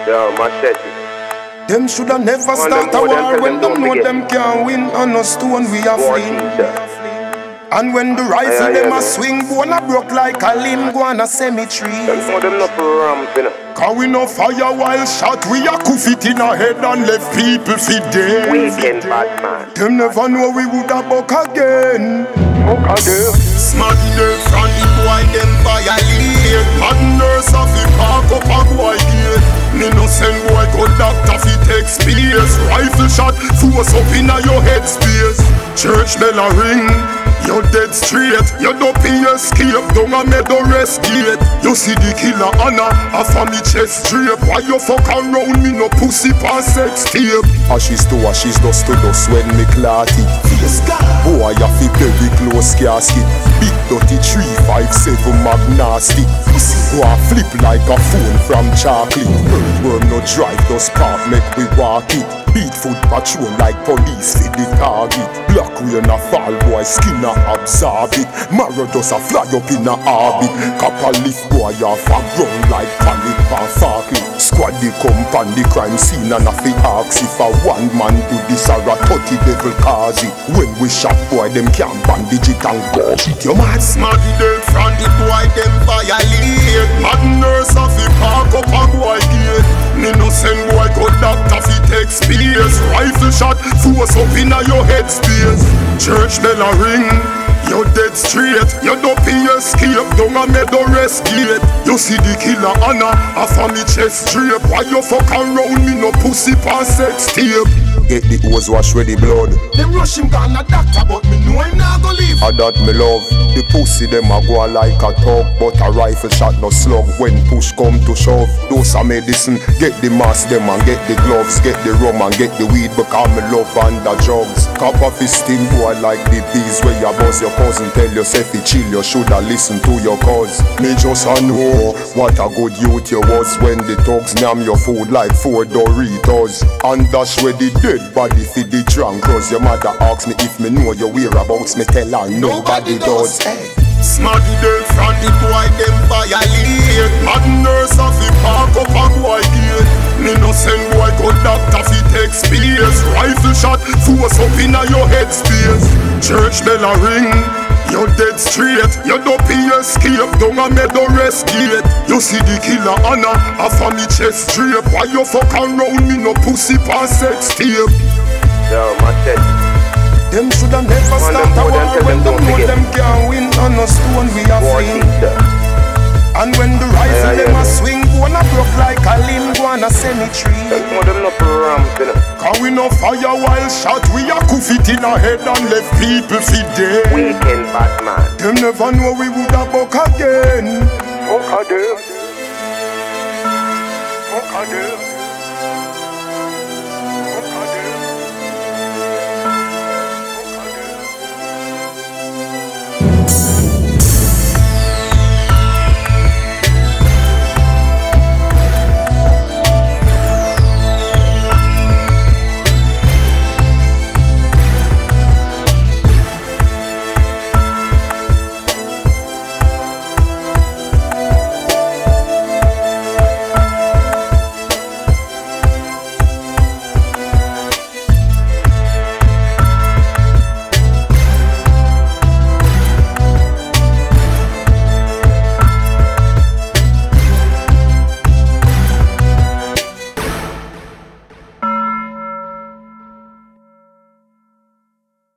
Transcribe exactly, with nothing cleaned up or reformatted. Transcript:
Yo, machete. Them shoulda never start a war when them know them can't win. On no stone we a fling. And when the rifle them a swing, bone a broke like a limb, go on a cemetery. Them know them not for ramp, you know. Cause we no fire while shot, we a cuff it in a head and left people fi dead. Weekend bad man. Them never know we woulda buck again. Buck again. Smart nerve from the boy them violate. Madness of the park up a boy gate. Me no send boy go doctor fi take space. Rifle shot force up inna your head space. Church bell a ring. You're dead straight, you don't pay escape, don't a meadow rest gate. You see the killer Anna, a for me chest drape. Why you fuck around me, no pussy pass sex tape. Ashes to ashes, dust to dust when me clot it. Face God, boy you fi very close casket. Big dirty three five seven magnostic. Go a flip like a phone from chocolate. Earthworm no drive, just park, make we walk it. Beat foot patrol like police for the target. Black rain a fall, boy skin a absorb it. Marrow just a fly up in a orbit. Copper lift boy off a ground like panic and farkly. Squad the come pan the crime scene and a fi ask if a one man do this or a thirty devil cause it. When we shot boy them can't bandage it and gauge it. You mad smart dead from the boy them violate. Mad nurse a fi park up a boy gate. Me no send boy go doctor fi take space. Rifle shot force up inna your head space. Church bell a ring. You dead straight, you don't pay escape, don't a meadow rest gate. You see the killer Anna, a for me chest drape. Why you fuck around me, no pussy pass sex tape. Get the hose wash with the blood. Them rush him down a doctor, but me know him not go live. A that me love. The pussy them a go like a tug, but a rifle shot no slug when push come to shove. Those are medicine, get the mask them and get the gloves, get the rum and get the weed because me love and the drugs. Copper fisting boy like the bees where you buzz your cousin, tell yourself he chill, you shoulda listen to your cause. Me just a know what a good youth you was when the thugs name your food like four Doritos and dash where the dead body for the drunk. Cause your mother asks me if me know your whereabouts, me tell her nobody does. Hey. Smart dead from the boy them violate. Mad nurse a fi park up a boy gate. Me no send boy go doctor fi take space. Rifle shot force up inna your head space. Church bell a ring. You dead straight, you don't pay escape, don't a meadow rest gate. You see the killer Anna, a for me chest drape. Why you fuck around me, no pussy pass sex tape. Yo, machete. Them shoulda never start a war when them know them can't win. On no stone we a fling. And when the rifle them a swing, bone a broke like a limb, go on a cemetery. Them know them not for ramp, you know. Cause we no fire while shot, we a cuff it in a head and left people fi dead. Weekend bad man. Them never know we woulda buck again. Buck again. Buck again.